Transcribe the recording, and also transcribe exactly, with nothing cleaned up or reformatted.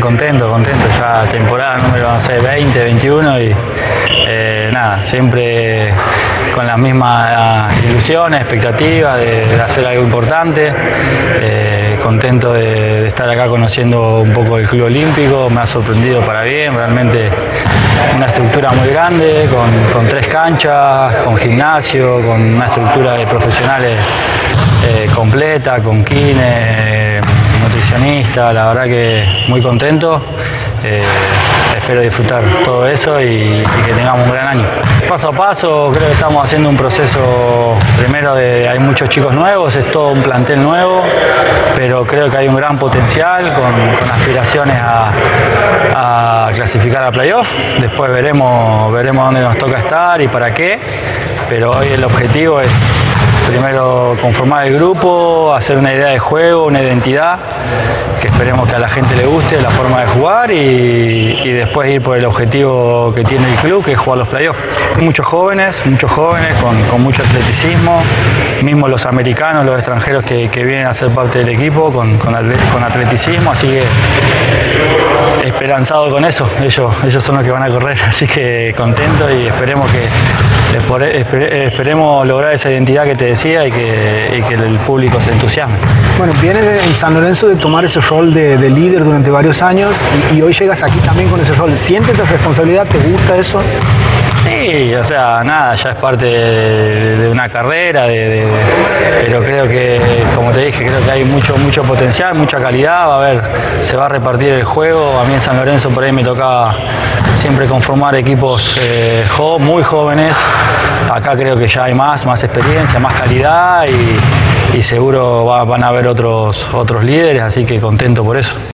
Contento, contento, ya temporada número no sé, veinte, veintiuno y eh, nada, siempre con las mismas ilusiones, expectativas de, de hacer algo importante. Eh, contento de, de estar acá conociendo un poco el Club Olímpico, me ha sorprendido para bien, realmente una estructura muy grande, con, con tres canchas, con gimnasio, con una estructura de profesionales eh, completa, con kine, nutricionista, la verdad que muy contento. Eh, espero disfrutar todo eso y, y que tengamos un gran año. Paso a paso creo que estamos haciendo un proceso, primero de, hay muchos chicos nuevos, es todo un plantel nuevo, pero creo que hay un gran potencial con, con aspiraciones a, a clasificar a playoff. Después veremos, veremos dónde nos toca estar y para qué, pero hoy el objetivo es primero conformar el grupo, hacer una idea de juego, una identidad, que esperemos que a la gente le guste la forma de jugar y, y después ir por el objetivo que tiene el club, que es jugar los playoffs. Muchos jóvenes, muchos jóvenes con, con mucho atleticismo, mismo los americanos, los extranjeros que, que vienen a ser parte del equipo con, con, con atleticismo, así que esperanzado con eso, ellos, ellos son los que van a correr, así que contento y esperemos que esperemos lograr esa identidad que te decía y que, y que el público se entusiasme. Bueno, vienes de, en San Lorenzo de tomar ese rol de, de líder durante varios años y, y hoy llegas aquí también con ese rol. ¿Sientes esa responsabilidad? ¿Te gusta eso? Sí, o sea, nada, ya es parte de, de una carrera, de, de, pero creo que, como te dije, creo que hay mucho, mucho potencial, mucha calidad, va a haber, se va a repartir el juego. A mí en San Lorenzo por ahí me tocaba siempre conformar equipos eh, jo, muy jóvenes. Acá creo que ya hay más, más experiencia, más calidad y, y seguro va, van a haber otros, otros líderes, así que contento por eso.